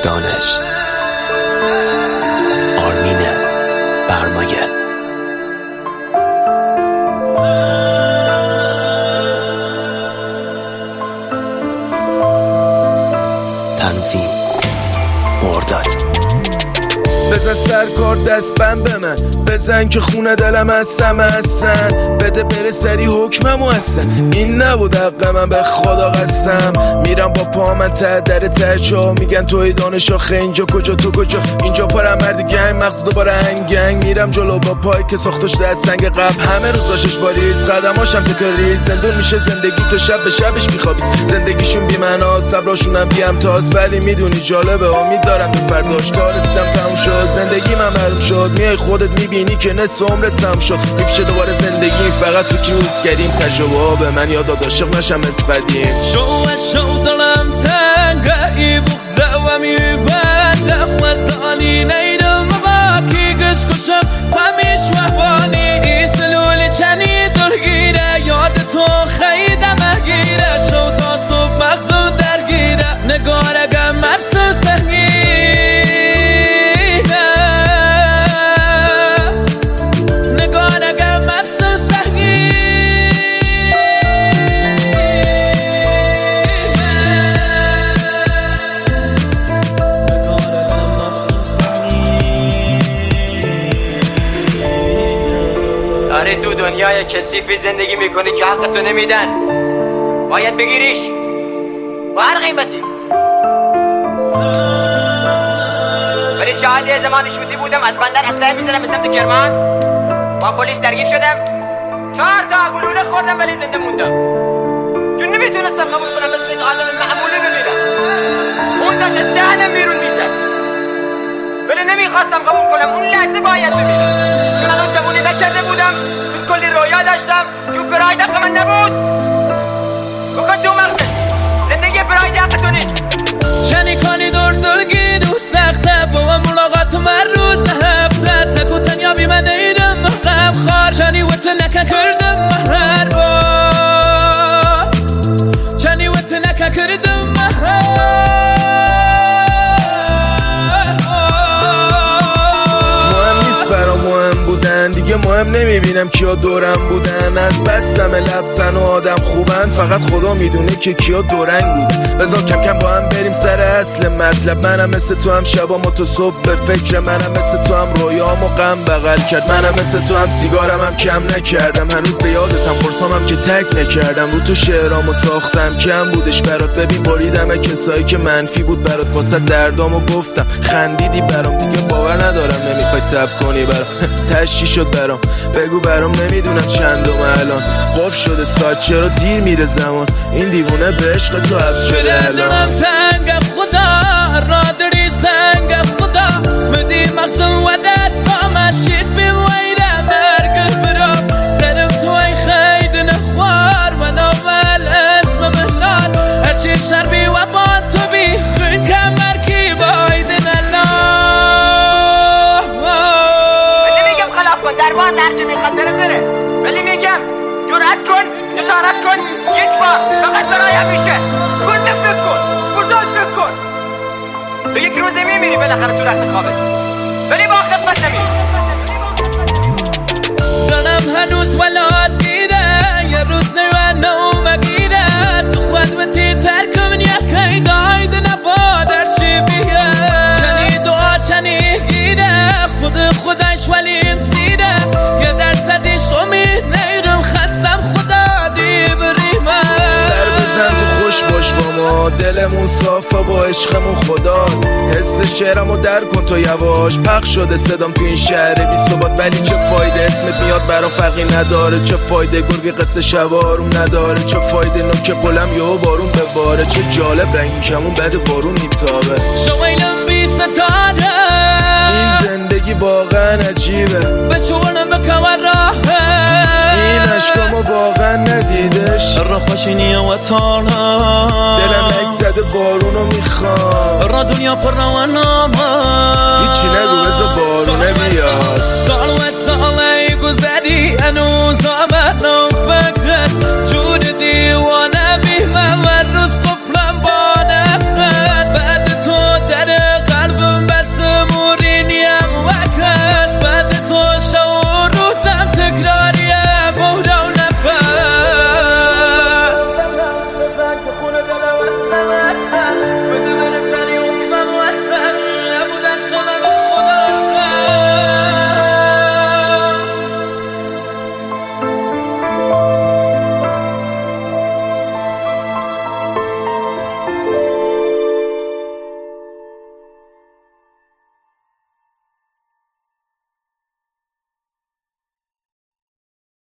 دانش آرمین برمایه تنظیم مرداد بزن سرکار دست بند به من بزن که خونه دلم هستم هستن بده بره سری حکممو هستن این نبود حق من به خدا قسم میرم با پا من ته در ترچا میگن توی دانش آخه اینجا کجا تو کجا اینجا پرم مرد گنگ مغز دوباره هنگنگ میرم جلو با پای که ساختش در سنگ قبل همه روز داشتش باریز قدماشم تکراری زندون میشه زندگی تو شب به شبش میخوابید زندگیشون بی معنا صبراشونم بی امتاز ولی میدونی جالبه امید دارم به فرداش تا رسیدم تموم شد زندگی من معلوم شد میای خودت میبینی که نصف عمرت تموم شد میپیشه دوباره زندگی فقط تو کیوز کردیم تجربه به من یاد عاشق نشم اسپدیم شو دلم تنگه بغزه و میبنده خود زانی نیدم باکی گش کشم همیش وحبانی سلول چنی درگیره یاد تو خیده مگیره شو تا صبح مغزم درگیره نگارگم مبسم سنگیره نگارگم مبسم سنگیره داری تو دنیای کثیفی زندگی میکنی که حقتو نمیدن باید بگیریش با هر قیمتی ولی شاهد زمان شوتی بودم از بندر اسلحه میزدم مثل تو کرمان با پلیس درگیر شدم 4 تا گلوله خوردم ولی زنده موندم چون نمیتونستم قبول کنم مثل یک آدم معمولی بمیرم خون داشت از دهنم بیرون میزد ولی نمیخواستم قبول کنم اون لحظه باید بمیرم چون الان جوونی نکرده بودم چون کلی رویا داشتم که پراید حق من نبود بکن تو مغزه زندگی پراید حق تو نیست چنی کنی دلگی دو سخته با من ملاقات من روز هفته تکو تنیا بی من نیدم مقام خار چنی وقت نکن کردم هر بار چنی وقت نکن کردم مهم بودن دیگه مهم نمیبینم کیا دورم بودن از بستم لبسن و آدم خوبن فقط خدا میدونه که کیا دورنگ بودن بذار کم کم با هم بریم سر اصل مطلب منم مثل تو هم شبام و تو صبح به فکر منم مثل تو هم رویام و غم بغل کرد منم مثل تو هم سیگارم هم کم نکردم هنوز به یادتم پرسامم که تک نکردم رو تو شعرامو ساختم کم بودش برات ببین بریدم کسایی که منفی بود برات واسه دردامو گفتم خندیدی برام دیگه باور ندارم نمیخوای تب کنی برام تشی شد برام بگو برام نمیدونم چندم الان قف شده ساعت چرا دیر میره زمان این دیوونه به عشق تو حبس شده الان دلم تنگ خدا را داری سنگ خدا مدی مغزم و دستام شید بیم ویده مرگ برام سرم تو ای خید نخوار من اول اسم مهلال هرچی شربی و با تو بی خون کمر کی بایدن در باز هرچی میخواد بره ولی میگم جرأت کن جسارت کن یک بار فقط برای همیشه گرده فکر کن بزرگ فکر کن به یک روزه میمیری بالاخره تو رخت خوابت ولی با خفت نمیری دلم هنوز ولاد دیره یه روز نیوه نو مگیره تو خدمتی ترکم یکی دایده نبادر چی بیه چنی دعا چنی گیره خودش ولیم سیره یه درصدیش امید نیرم خستم خدا دی بریمه سر بزن تو خوش باش با ما دلمون صافه با عشقمون خداست حس شعرمو در کن تو یواش پخش شده صدام تو این شهر بی ثبات ولی چه فایده اسمت میاد برا فرقی نداره چه فایده گرگی قصه شبارون نداره چه فایده نوک قلم یهو بارون بباره چه جالب رنگی کمون بعد بارون میتابه شویلم بی ستاره این زندگی واقعا عجیبه به چونم بکن راهه این عشقامو واقعا ندیدش را خوشینی و تانا دلم یک زده بارونو میخوام را دنیا پر روانامه هیچی نگو بذار بارونه بیاد سال و ساله گذری هنوز آمدم فکرت جور دیوان